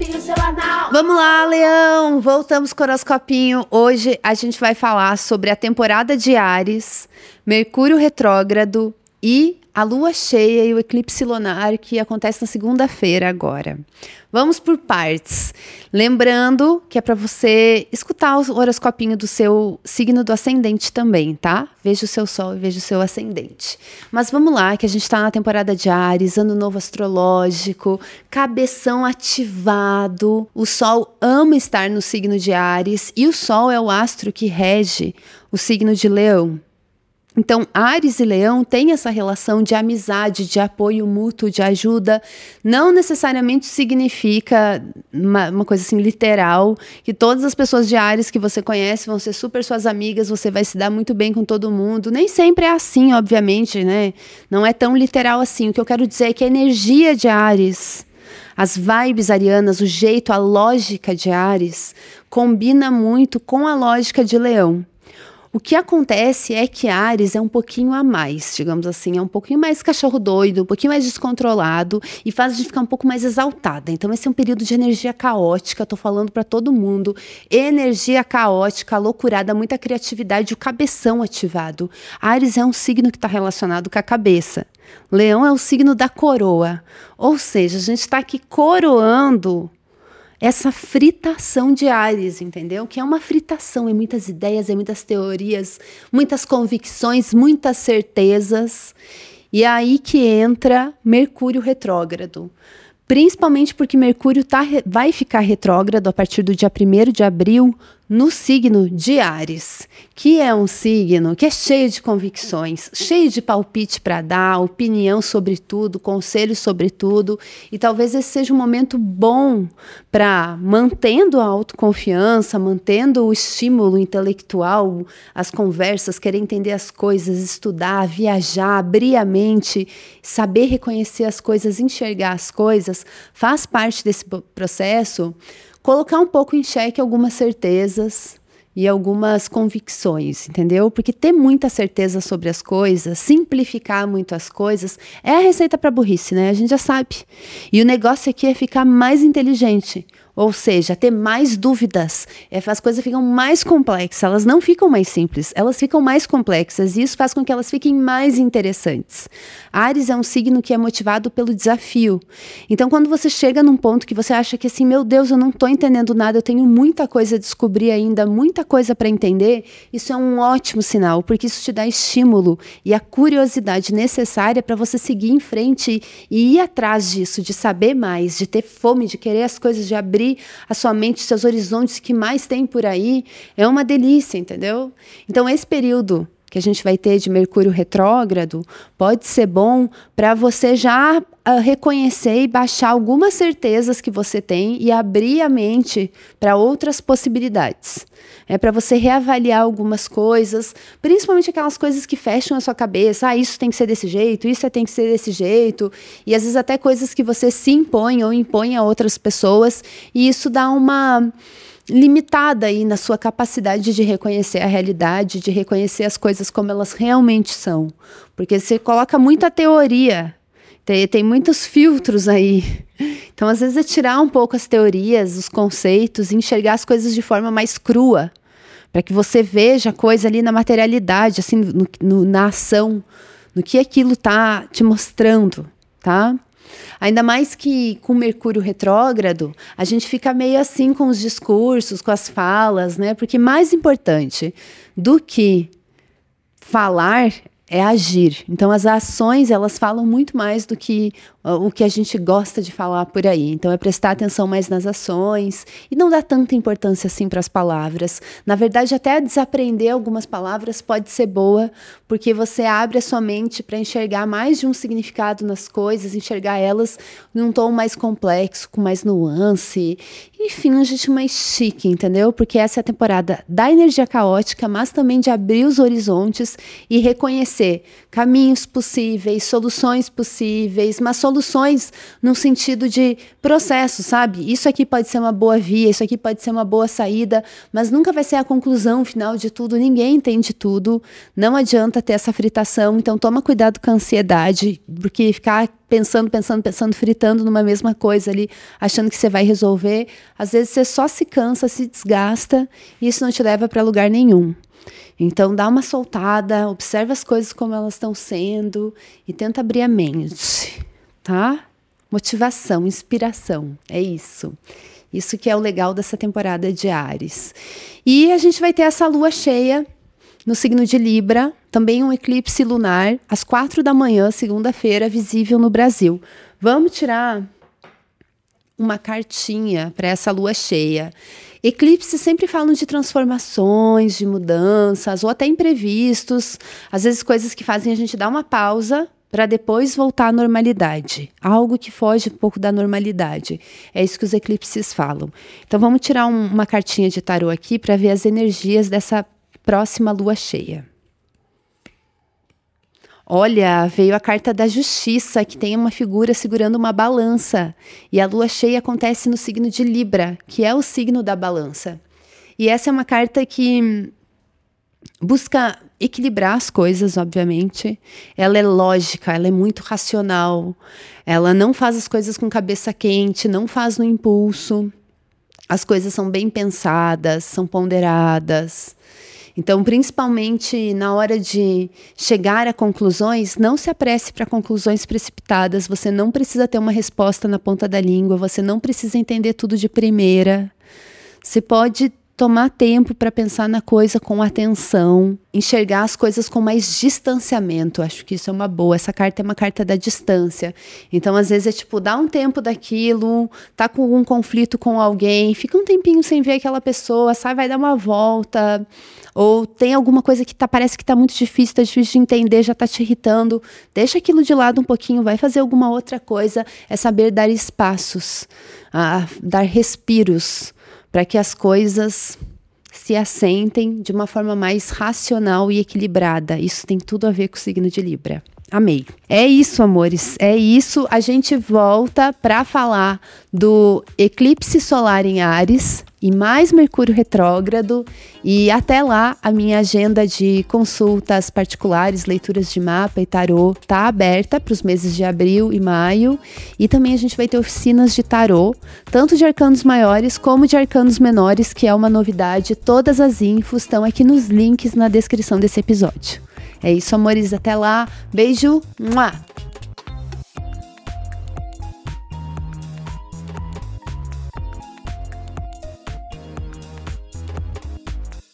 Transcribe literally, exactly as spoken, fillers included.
horoscopinho semanal. Vamos lá, Leão! Voltamos com o horoscopinho. Hoje a gente vai falar sobre a temporada de Áries, Mercúrio retrógrado e a lua cheia e o eclipse lunar que acontece na segunda-feira agora. Vamos por partes. Lembrando que é para você escutar o horoscopinho do seu signo do ascendente também, tá? Veja o seu sol e veja o seu ascendente. Mas vamos lá, que a gente está na temporada de Áries, ano novo astrológico, cabeção ativado. O sol ama estar no signo de Áries e o sol é o astro que rege o signo de Leão. Então, Áries e Leão têm essa relação de amizade, de apoio mútuo, de ajuda. Não necessariamente significa uma, uma coisa assim literal, que todas as pessoas de Áries que você conhece vão ser super suas amigas, você vai se dar muito bem com todo mundo. Nem sempre é assim, obviamente, né? Não é tão literal assim. O que eu quero dizer é que a energia de Áries, as vibes arianas, o jeito, a lógica de Áries, combina muito com a lógica de Leão. O que acontece é que Áries é um pouquinho a mais, digamos assim, é um pouquinho mais cachorro doido, um pouquinho mais descontrolado e faz a gente ficar um pouco mais exaltada. Então esse é um período de energia caótica, tô falando para todo mundo, energia caótica, loucurada, muita criatividade, o cabeção ativado. Áries é um signo que está relacionado com a cabeça. Leão é o signo da coroa, ou seja, a gente está aqui coroando essa fritação de Áries, entendeu? Que é uma fritação, é muitas ideias, é muitas teorias, muitas convicções, muitas certezas. E é aí que entra Mercúrio retrógrado. Principalmente porque Mercúrio tá, vai ficar retrógrado a partir do dia primeiro de abril no signo de Áries, que é um signo que é cheio de convicções, cheio de palpite para dar, opinião sobre tudo, conselho sobre tudo, e talvez esse seja um momento bom para, mantendo a autoconfiança, mantendo o estímulo intelectual, as conversas, querer entender as coisas, estudar, viajar, abrir a mente, saber reconhecer as coisas, enxergar as coisas, faz parte desse processo. Colocar um pouco em xeque algumas certezas e algumas convicções, entendeu? Porque ter muita certeza sobre as coisas, simplificar muito as coisas, é a receita para burrice, né? A gente já sabe. E o negócio aqui é ficar mais inteligente, ou seja, ter mais dúvidas. É, as coisas ficam mais complexas, elas não ficam mais simples, elas ficam mais complexas e isso faz com que elas fiquem mais interessantes. Áries é um signo que é motivado pelo desafio. Então, quando você chega num ponto que você acha que assim, meu Deus, eu não estou entendendo nada, eu tenho muita coisa a descobrir ainda, muita coisa para entender, isso é um ótimo sinal, porque isso te dá estímulo e a curiosidade necessária para você seguir em frente e ir atrás disso, de saber mais, de ter fome, de querer as coisas, de abrir a sua mente, seus horizontes que mais tem por aí, é uma delícia, entendeu? Então, esse período que a gente vai ter de Mercúrio retrógrado pode ser bom para você já uh, reconhecer e baixar algumas certezas que você tem e abrir a mente para outras possibilidades. É para você reavaliar algumas coisas, principalmente aquelas coisas que fecham a sua cabeça. Ah, isso tem que ser desse jeito, isso tem que ser desse jeito. E às vezes até coisas que você se impõe ou impõe a outras pessoas. E isso dá uma limitada aí na sua capacidade de reconhecer a realidade, de reconhecer as coisas como elas realmente são. Porque você coloca muita teoria, tem, tem muitos filtros aí. Então, às vezes, é tirar um pouco as teorias, os conceitos, e enxergar as coisas de forma mais crua, para que você veja a coisa ali na materialidade, assim, no, no, na ação, no que aquilo está te mostrando, tá? Ainda mais que com Mercúrio retrógrado, a gente fica meio assim com os discursos, com as falas, né? Porque mais importante do que falar é agir. Então, as ações, elas falam muito mais do que uh, o que a gente gosta de falar por aí. Então, é prestar atenção mais nas ações e não dar tanta importância assim para as palavras. Na verdade, até desaprender algumas palavras pode ser boa, porque você abre a sua mente para enxergar mais de um significado nas coisas, enxergar elas num tom mais complexo, com mais nuance. Enfim, um jeito mais chique, entendeu? Porque essa é a temporada da energia caótica, mas também de abrir os horizontes e reconhecer ser caminhos possíveis, soluções possíveis, mas soluções no sentido de processo, sabe? Isso aqui pode ser uma boa via, isso aqui pode ser uma boa saída, mas nunca vai ser a conclusão final de tudo, ninguém entende tudo, não adianta ter essa fritação, então toma cuidado com a ansiedade, porque ficar pensando, pensando, pensando, fritando numa mesma coisa ali, achando que você vai resolver, às vezes você só se cansa, se desgasta, e isso não te leva para lugar nenhum. Então, dá uma soltada, observa as coisas como elas estão sendo e tenta abrir a mente, tá? Motivação, inspiração, é isso. Isso que é o legal dessa temporada de Áries. E a gente vai ter essa lua cheia no signo de Libra, também um eclipse lunar, às quatro da manhã, segunda-feira, visível no Brasil. Vamos tirar uma cartinha para essa lua cheia. Eclipses sempre falam de transformações, de mudanças, ou até imprevistos, às vezes coisas que fazem a gente dar uma pausa para depois voltar à normalidade. Algo que foge um pouco da normalidade. É isso que os eclipses falam. Então vamos tirar um, uma cartinha de tarô aqui para ver as energias dessa próxima lua cheia. Olha, veio a carta da justiça, que tem uma figura segurando uma balança. E a lua cheia acontece no signo de Libra, que é o signo da balança. E essa é uma carta que busca equilibrar as coisas, obviamente. Ela é lógica, ela é muito racional. Ela não faz as coisas com cabeça quente, não faz no impulso. As coisas são bem pensadas, são ponderadas. Então, principalmente na hora de chegar a conclusões, não se apresse para conclusões precipitadas. Você não precisa ter uma resposta na ponta da língua, você não precisa entender tudo de primeira. Você pode tomar tempo para pensar na coisa com atenção, enxergar as coisas com mais distanciamento. Acho que isso é uma boa. Essa carta é uma carta da distância. Então, às vezes, é tipo, dá um tempo daquilo, tá com algum conflito com alguém, fica um tempinho sem ver aquela pessoa, sai, vai dar uma volta, ou tem alguma coisa que tá, parece que tá muito difícil, tá difícil de entender, já tá te irritando, deixa aquilo de lado um pouquinho, vai fazer alguma outra coisa. É saber dar espaços, ah, dar respiros, para que as coisas se assentem de uma forma mais racional e equilibrada. Isso tem tudo a ver com o signo de Libra. Amei. É isso, amores. É isso. A gente volta para falar do eclipse solar em Áries e mais Mercúrio retrógrado. E até lá, a minha agenda de consultas particulares, leituras de mapa e tarô tá aberta para os meses de abril e maio. E também a gente vai ter oficinas de tarô, tanto de arcanos maiores como de arcanos menores, que é uma novidade. Todas as infos estão aqui nos links na descrição desse episódio. É isso, amores. Até lá. Beijo. Mua!